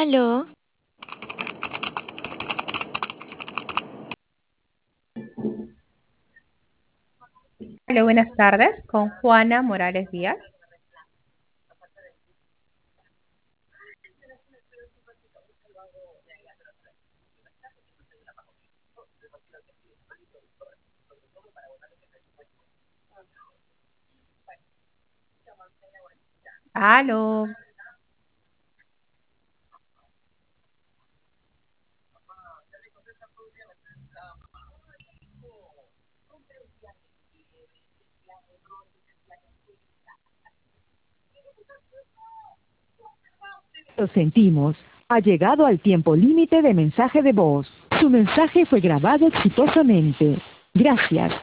Aló, Hola, buenas tardes, con Juana Morales Díaz. Aló, Lo sentimos. Ha llegado al tiempo límite de mensaje de voz. Su mensaje fue grabado exitosamente. Gracias.